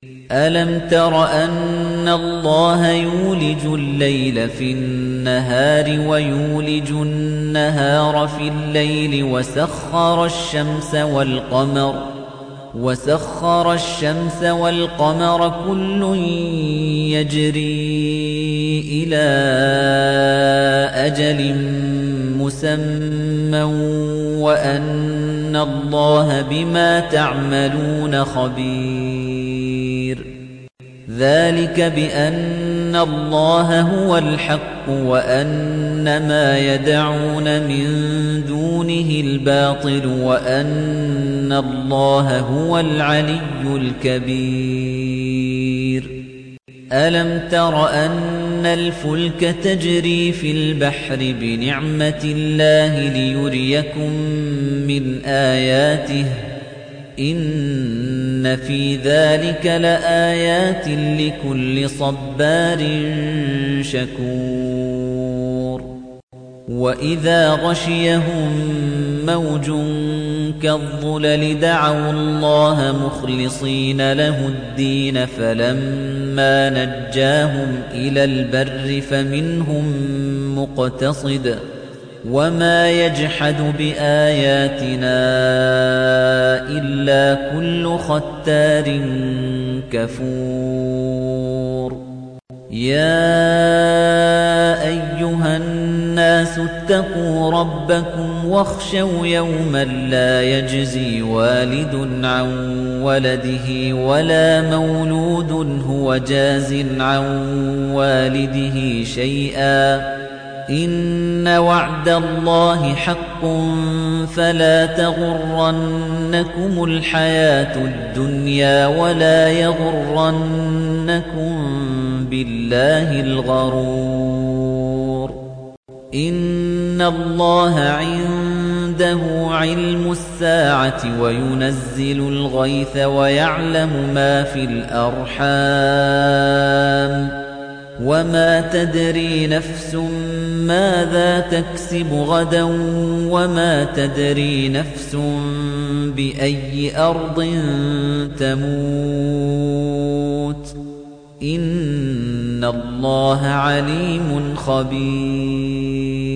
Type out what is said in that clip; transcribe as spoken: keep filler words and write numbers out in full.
أَلَمْ تَرَ أَنَّ اللَّهَ يُولِجُ اللَّيْلَ فِي النَّهَارِ وَيُولِجُ النَّهَارَ فِي اللَّيْلِ وَسَخَّرَ الشَّمْسَ وَالْقَمَرَ وَسَخَّرَ الشَّمْسَ وَالْقَمَرَ كُلٌّ يَجْرِي إِلَى أَجَلٍ مُّسَمًّى وَأَنَّ اللَّهَ بِمَا تَعْمَلُونَ خَبِيرٌ ذَلِكَ بِأَنَّ اللَّهَ هُوَ الْحَقُّ وَأَنَّ مَا يَدْعُونَ مِن دُونِهِ الْبَاطِلُ وَأَنَّ اللَّهَ هُوَ الْعَلِيُّ الْكَبِيرُ أَلَمْ تَرَ أَنَّ الْفُلْكَ تَجْرِي فِي الْبَحْرِ بِنِعْمَتِ اللَّهِ لِيُرِيَكُم مِّنْ آيَاتِهِ ۚ إِنَّ فِي ذَلِكَ لَآيَاتٍ لِكُلِّ صَبَّارٍ شَكُورٍ وَإِذَا غَشِيَهُم مَّوْجٌ كَالظُّلَلِ دَعَوُا اللَّهَ مُخْلِصِينَ لَهُ الدِّينَ فَلَمَّا نَجَّاهُمْ إِلَى الْبَرِّ فَمِنْهُم مُّقْتَصِدٌ ۚ وَمَا يَجْحَدُ بِآيَاتِنَا إِلَّا كُلُّ خَتَّارٍ كَفُورٍ يَا أَيُّهَا النَّاسُ اتَّقُوا رَبَّكُمْ وَاخْشَوْا يَوْمًا لَّا يَجْزِي وَالِدٌ عَن وَلَدِهِ وَلَا مَوْلُودٌ هُوَ جَازٍ عَن وَالِدِهِ شَيْئًا ۚ إِنَّ وَعْدَ اللَّهِ حَقٌّ فَلَا تَغُرَّنَّكُمُ الْحَيَاةُ الدُّنْيَا وَلَا يَغُرَّنَّكُم بِاللَّهِ الْغَرُورُ إِنَّ اللَّهَ عِندَهُ عِلْمُ السَّاعَةِ وَيُنَزِّلُ الْغَيْثَ وَيَعْلَمُ مَا فِي الْأَرْحَامِ وَمَا تَدْرِي نَفْسٌ مَاذَا تَكْسِبُ غَدًا وَمَا تَدْرِي نَفْسٌ بِأَيِّ أَرْضٍ تَمُوتُ إِنَّ اللَّهَ عَلِيمٌ خَبِيرٌ